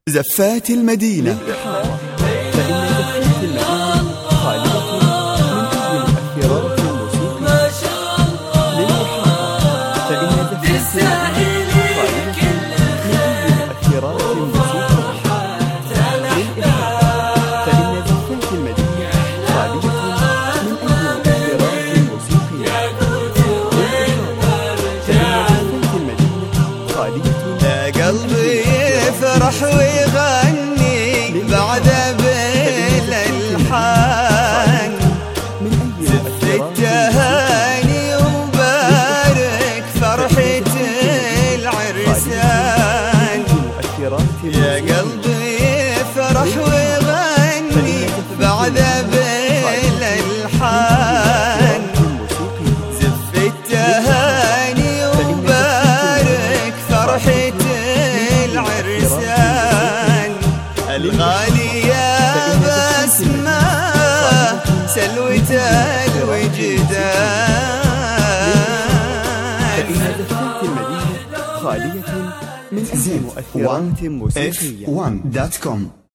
زفات المدينة. فإن زفات المدينة خالية من أي مؤثرات موسيقية. للإحاطة فإن زفات المدينة خالية من أي مؤثرات موسيقية. للإحاطة فإن زفات المدينة خالية من أي مؤثرات موسيقية. للإحاطة فإن زفات المدينة خالية. يا قلبي يفرح ويغني بعد بالالحان، زف التهاني وبارك فرحة العرسان. يا قلبي يفرح ويغني بعد بالالحان، زف التهاني وبارك فرحة العرسان. الغالية بسمة سلوة الوجدان. فإن زفات المدينة خالية من أي مؤثرات موسيقية. F1.com